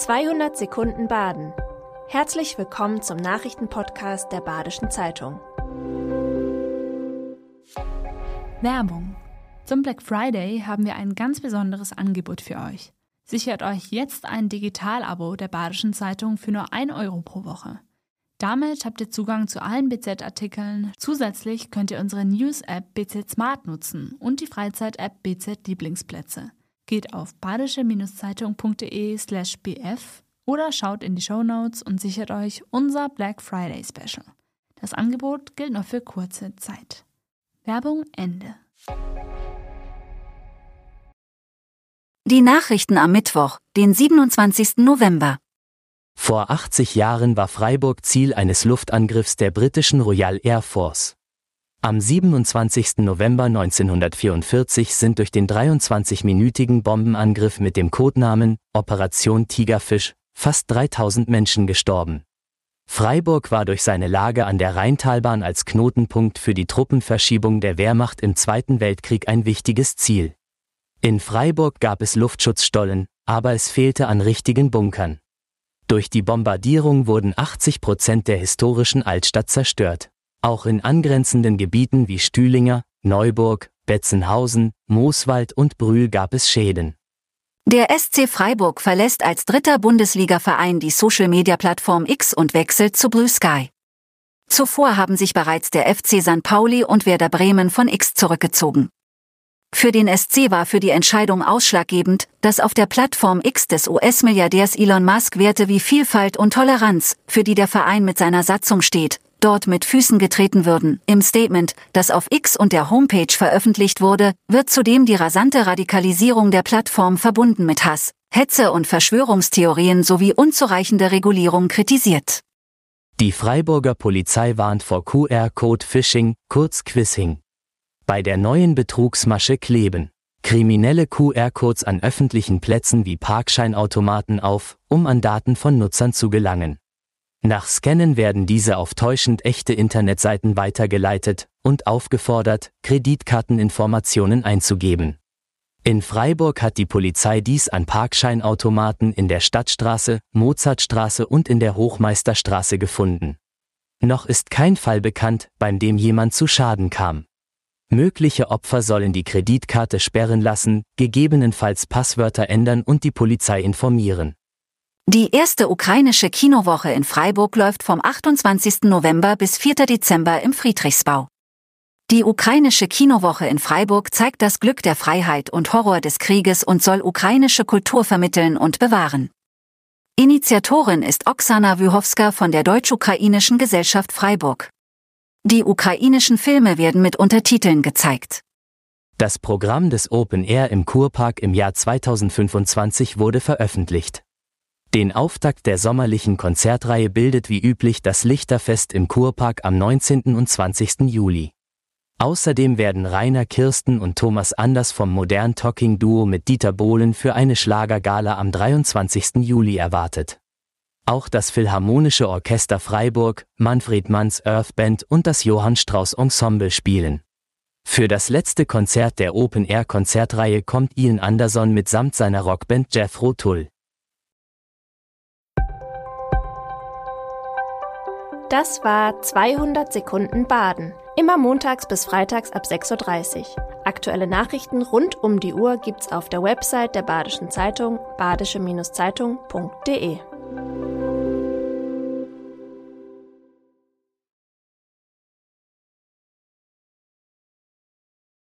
200 Sekunden Baden. Herzlich willkommen zum Nachrichtenpodcast der Badischen Zeitung. Werbung. Zum Black Friday haben wir ein ganz besonderes Angebot für euch. Sichert euch jetzt ein Digital-Abo der Badischen Zeitung für nur 1 Euro pro Woche. Damit habt ihr Zugang zu allen BZ-Artikeln. Zusätzlich könnt ihr unsere News-App BZ Smart nutzen und die Freizeit-App BZ Lieblingsplätze. Geht auf badische-zeitung.de/bf oder schaut in die Shownotes und sichert euch unser Black Friday Special. Das Angebot gilt noch für kurze Zeit. Werbung Ende. Die Nachrichten am Mittwoch, den 27. November. Vor 80 Jahren war Freiburg Ziel eines Luftangriffs der britischen Royal Air Force. Am 27. November 1944 sind durch den 23-minütigen Bombenangriff mit dem Codenamen Operation Tigerfisch fast 3000 Menschen gestorben. Freiburg war durch seine Lage an der Rheintalbahn als Knotenpunkt für die Truppenverschiebung der Wehrmacht im Zweiten Weltkrieg ein wichtiges Ziel. In Freiburg gab es Luftschutzstollen, aber es fehlte an richtigen Bunkern. Durch die Bombardierung wurden 80% der historischen Altstadt zerstört. Auch in angrenzenden Gebieten wie Stühlinger, Neuburg, Betzenhausen, Mooswald und Brühl gab es Schäden. Der SC Freiburg verlässt als dritter Bundesliga-Verein die Social-Media-Plattform X und wechselt zu Blue Sky. Zuvor haben sich bereits der FC St. Pauli und Werder Bremen von X zurückgezogen. Für den SC war für die Entscheidung ausschlaggebend, dass auf der Plattform X des US-Milliardärs Elon Musk Werte wie Vielfalt und Toleranz, für die der Verein mit seiner Satzung steht, dort mit Füßen getreten würden. Im Statement, das auf X und der Homepage veröffentlicht wurde, wird zudem die rasante Radikalisierung der Plattform verbunden mit Hass, Hetze und Verschwörungstheorien sowie unzureichende Regulierung kritisiert. Die Freiburger Polizei warnt vor QR-Code-Phishing, kurz Quissing. Bei der neuen Betrugsmasche kleben kriminelle QR-Codes an öffentlichen Plätzen wie Parkscheinautomaten auf, um an Daten von Nutzern zu gelangen. Nach Scannen werden diese auf täuschend echte Internetseiten weitergeleitet und aufgefordert, Kreditkarteninformationen einzugeben. In Freiburg hat die Polizei dies an Parkscheinautomaten in der Stadtstraße, Mozartstraße und in der Hochmeisterstraße gefunden. Noch ist kein Fall bekannt, bei dem jemand zu Schaden kam. Mögliche Opfer sollen die Kreditkarte sperren lassen, gegebenenfalls Passwörter ändern und die Polizei informieren. Die erste ukrainische Kinowoche in Freiburg läuft vom 28. November bis 4. Dezember im Friedrichsbau. Die ukrainische Kinowoche in Freiburg zeigt das Glück der Freiheit und Horror des Krieges und soll ukrainische Kultur vermitteln und bewahren. Initiatorin ist Oksana Wychowska von der Deutsch-Ukrainischen Gesellschaft Freiburg. Die ukrainischen Filme werden mit Untertiteln gezeigt. Das Programm des Open Air im Kurpark im Jahr 2025 wurde veröffentlicht. Den Auftakt der sommerlichen Konzertreihe bildet wie üblich das Lichterfest im Kurpark am 19. und 20. Juli. Außerdem werden Rainer Kirsten und Thomas Anders vom Modern Talking Duo mit Dieter Bohlen für eine Schlagergala am 23. Juli erwartet. Auch das Philharmonische Orchester Freiburg, Manfred Manns Earth Band und das Johann Strauss Ensemble spielen. Für das letzte Konzert der Open-Air-Konzertreihe kommt Ian Anderson mitsamt seiner Rockband Jethro Tull. Das war 200 Sekunden Baden. Immer montags bis freitags ab 6:30 Uhr. Aktuelle Nachrichten rund um die Uhr gibt's auf der Website der Badischen Zeitung badische-zeitung.de.